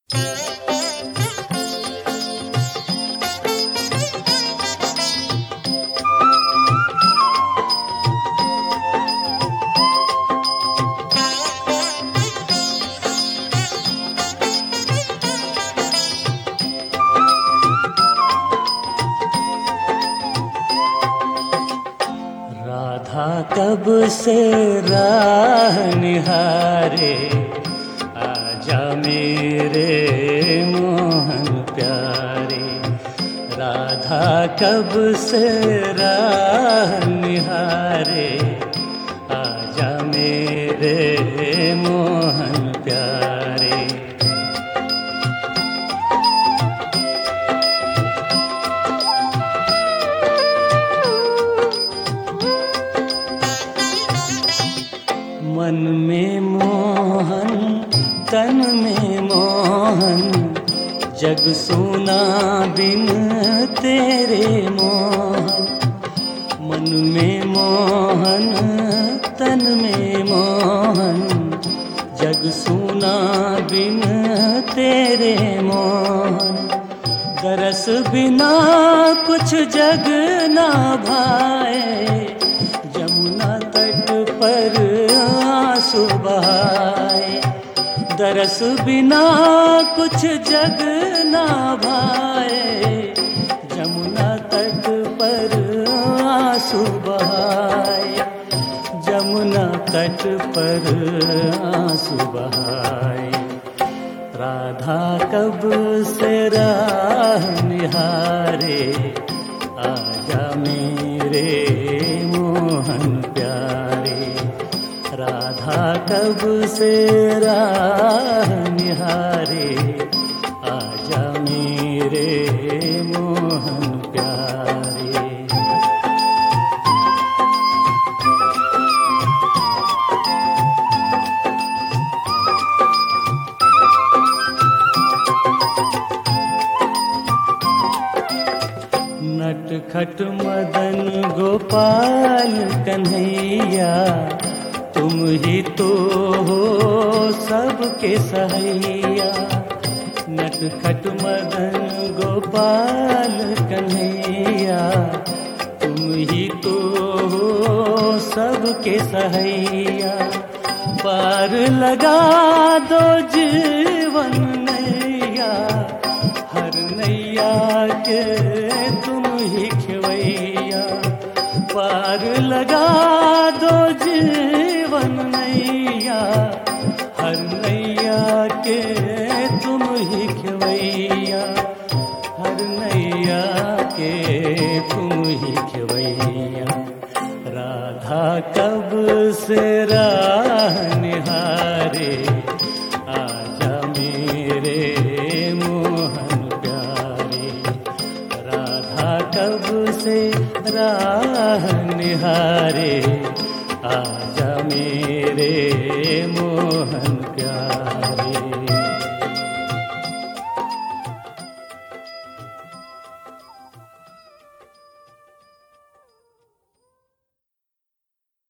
राधा कब से राह निहारे, आजा मेरे मोहन प्यारे। राधा कब से राह निहारे, आजा मेरे मोहन प्यारे। मन में मोहन तन में मोहन, जग सुना बिन तेरे मोहन। मन में मोहन तन में मोहन, जग सुना बिन तेरे मोहन। दरस बिना कुछ जग ना भाए, जमुना तट पर आंसू बहाए। दरस बिना कुछ जग ना भाए, जमुना तट पर आंसू बहाए। जमुना तट पर आंसू बहाए। राधा कब से राह निहारे, आजा मेरे मोहन प्यारे। राधा कब से राह निहारे, आजा मेरे मोहन प्यारे। नटखट मदन गोपाल कन्हैया, तुम ही तो हो सबके सहैया। नटखट मदन गोपाल कन्हैया, तुम ही तो हो सबके सहैया। पार लगा दो जीवन नैया, हर नैया के तुम ही खेवैया। पार लगा दो जीवन नैया, हर नैया के तुम ही खेवैया। हर नैया के तुम ही खेवैया। राधा कब से राह निहारे, आजा मेरे मोहन प्यारे। राधा कब से राह निहारे, आजा मेरे मोहन प्यारे।